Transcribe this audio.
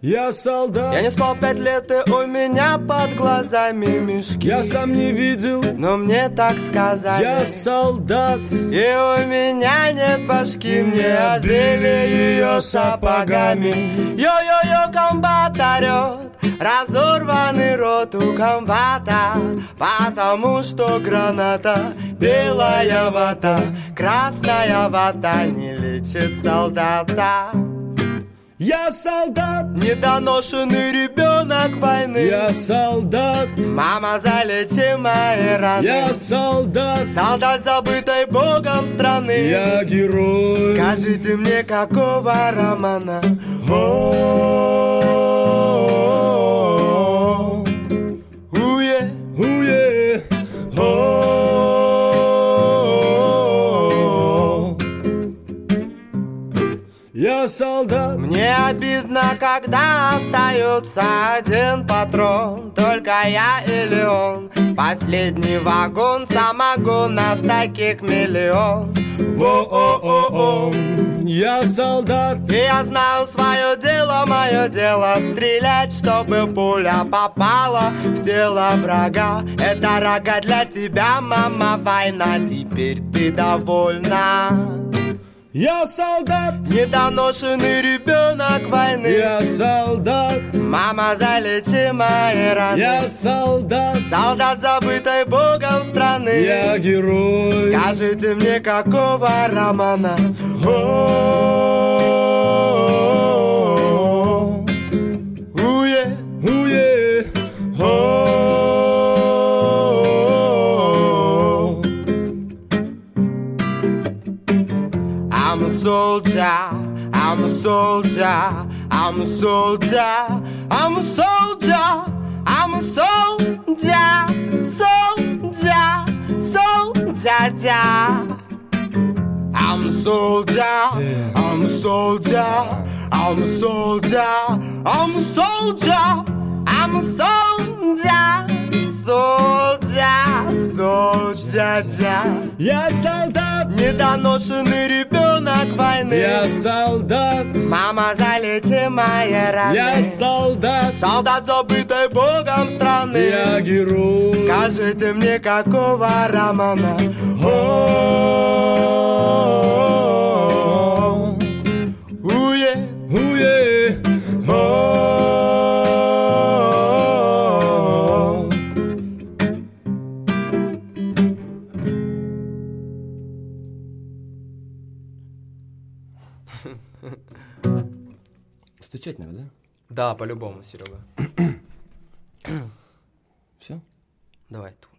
Я солдат. Я не спал 5 лет, и у меня под глазами мешки. Я сам не видел, но мне так сказали. Я солдат. И у меня нет башки, мне отбили ее сапогами. Йо-йо-йо, комбат орет, разорванный рот у комбата, потому что граната, белая вата, красная вата не лечит солдата. Я солдат, недоношенный ребенок войны. Я солдат, мама, залечи мои раны. Я солдат, солдат забытой Богом страны. Я герой. Скажите мне, какого романа? Уе, уе, Я солдат. Мне обидно, когда остается один патрон, только я или он. Последний вагон самогон, нас таких миллион. Во-о-о-о. Я солдат. И я знаю свое дело, мое дело стрелять, чтобы пуля попала в тело врага. Это рога для тебя, мама, война, теперь ты довольна. Я солдат, недоношенный ребенок войны. Я солдат, мама, залечи мои раны. Я солдат, солдат забытой Богом страны. Я герой. Скажите мне, какого романа? Уе, уе, I'm a soldier, I'm a soldier, I'm a soldier, I'm a soldier, I'm a soldier, soldier, soldier. I'm a soldier, I'm a soldier, I'm a soldier, I'm a soldier, I'm a soldier, soldier. Я солдат, недоношенный ребенок войны. Я солдат, мама, залечи мои раны. Я солдат, солдат забытой Богом страны. Я герой. Скажите мне, какого романа? Уе, уе, Стучать надо, да? Да, по-любому, Серега. Все? Давай ту.